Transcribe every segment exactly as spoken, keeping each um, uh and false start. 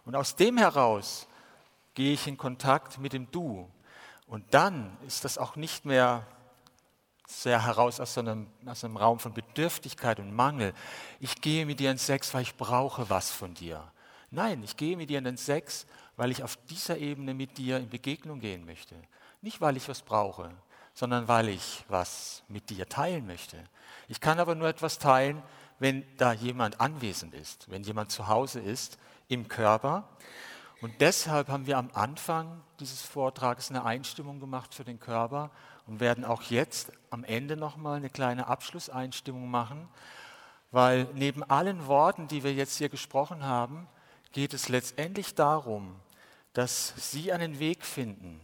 Und aus dem heraus gehe ich in Kontakt mit dem Du. Und dann ist das auch nicht mehr sehr heraus aus so einem, aus einem Raum von Bedürftigkeit und Mangel. Ich gehe mit dir in Sex, weil ich brauche was von dir. Nein, ich gehe mit dir in den Sex, weil ich auf dieser Ebene mit dir in Begegnung gehen möchte. Nicht, weil ich was brauche, sondern weil ich was mit dir teilen möchte. Ich kann aber nur etwas teilen, wenn da jemand anwesend ist, wenn jemand zu Hause ist im Körper. Und deshalb haben wir am Anfang dieses Vortrages eine Einstimmung gemacht für den Körper und werden auch jetzt am Ende nochmal eine kleine Abschlusseinstimmung machen, weil neben allen Worten, die wir jetzt hier gesprochen haben, geht es letztendlich darum, dass Sie einen Weg finden,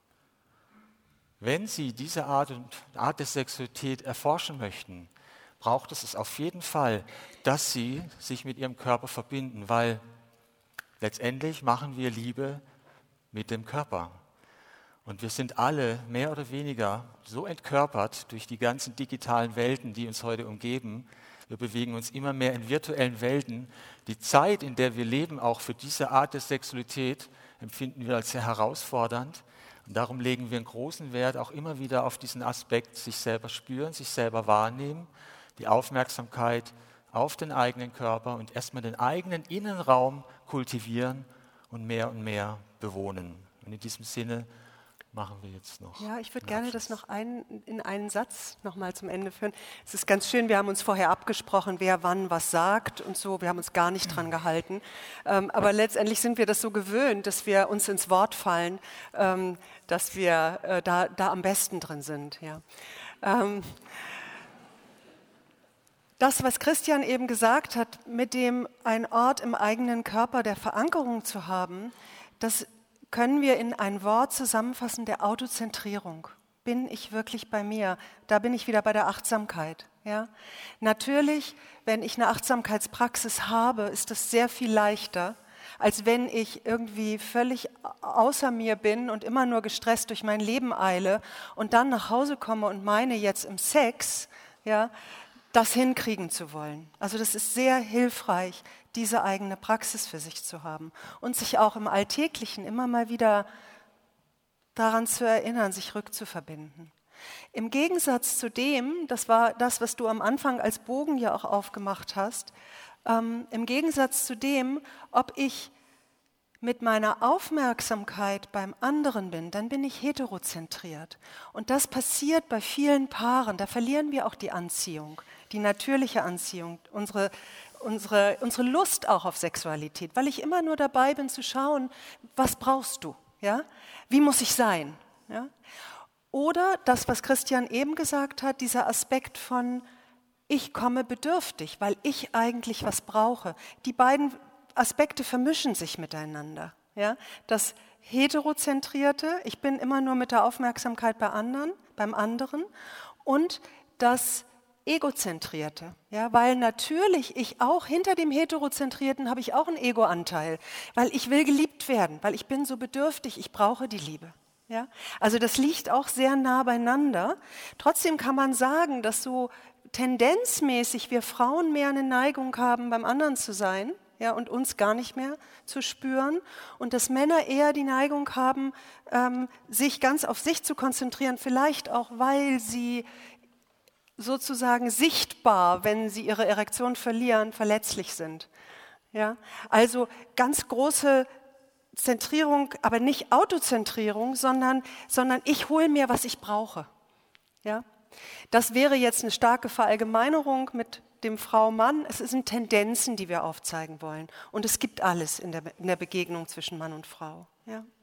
wenn Sie diese Art, und, Art der Sexualität erforschen möchten, braucht es es auf jeden Fall, dass Sie sich mit Ihrem Körper verbinden, weil letztendlich machen wir Liebe mit dem Körper. Und wir sind alle mehr oder weniger so entkörpert durch die ganzen digitalen Welten, die uns heute umgeben. Wir bewegen uns immer mehr in virtuellen Welten. Die Zeit, in der wir leben, auch für diese Art der Sexualität, empfinden wir als sehr herausfordernd. Und darum legen wir einen großen Wert auch immer wieder auf diesen Aspekt, sich selber spüren, sich selber wahrnehmen, die Aufmerksamkeit auf den eigenen Körper und erstmal den eigenen Innenraum kultivieren und mehr und mehr bewohnen. Und in diesem Sinne machen wir jetzt noch. Ja, ich würde gerne das noch ein, in einen Satz nochmal zum Ende führen. Es ist ganz schön, wir haben uns vorher abgesprochen, wer wann was sagt und so. Wir haben uns gar nicht dran gehalten. Ähm, aber letztendlich sind wir das so gewöhnt, dass wir uns ins Wort fallen, ähm, dass wir äh, da, da am besten drin sind. Ja. Ähm, Das, was Christian eben gesagt hat, mit dem ein Ort im eigenen Körper der Verankerung zu haben, das können wir in ein Wort zusammenfassen, der Autozentrierung. Bin ich wirklich bei mir? Da bin ich wieder bei der Achtsamkeit. Ja? Natürlich, wenn ich eine Achtsamkeitspraxis habe, ist das sehr viel leichter, als wenn ich irgendwie völlig außer mir bin und immer nur gestresst durch mein Leben eile und dann nach Hause komme und meine jetzt im Sex, ja, das hinkriegen zu wollen. Also das ist sehr hilfreich, diese eigene Praxis für sich zu haben und sich auch im Alltäglichen immer mal wieder daran zu erinnern, sich rückzuverbinden. Im Gegensatz zu dem, das war das, was du am Anfang als Bogen ja auch aufgemacht hast, ähm, im Gegensatz zu dem, ob ich mit meiner Aufmerksamkeit beim anderen bin, dann bin ich heterozentriert. Und das passiert bei vielen Paaren, da verlieren wir auch die Anziehung, die natürliche Anziehung, unsere, unsere, unsere Lust auch auf Sexualität, weil ich immer nur dabei bin zu schauen, was brauchst du, ja? Wie muss ich sein? Ja? Oder das, was Christian eben gesagt hat, dieser Aspekt von, ich komme bedürftig, weil ich eigentlich was brauche. Die beiden Aspekte vermischen sich miteinander. Ja? Das Heterozentrierte, ich bin immer nur mit der Aufmerksamkeit bei anderen, beim anderen, und das Egozentrierte, ja? Weil natürlich ich auch hinter dem Heterozentrierten habe ich auch einen Egoanteil, weil ich will geliebt werden, weil ich bin so bedürftig, ich brauche die Liebe. Ja? Also das liegt auch sehr nah beieinander. Trotzdem kann man sagen, dass so tendenzmäßig wir Frauen mehr eine Neigung haben, beim anderen zu sein, ja, und uns gar nicht mehr zu spüren, und dass Männer eher die Neigung haben, ähm, sich ganz auf sich zu konzentrieren, vielleicht auch, weil sie sozusagen sichtbar, wenn sie ihre Erektion verlieren, verletzlich sind. Ja? Also ganz große Zentrierung, aber nicht Autozentrierung, sondern, sondern ich hole mir, was ich brauche. Ja? Das wäre jetzt eine starke Verallgemeinerung mit dem Frau-Mann. Es sind Tendenzen, die wir aufzeigen wollen. Und es gibt alles in der, in der Begegnung zwischen Mann und Frau. Ja?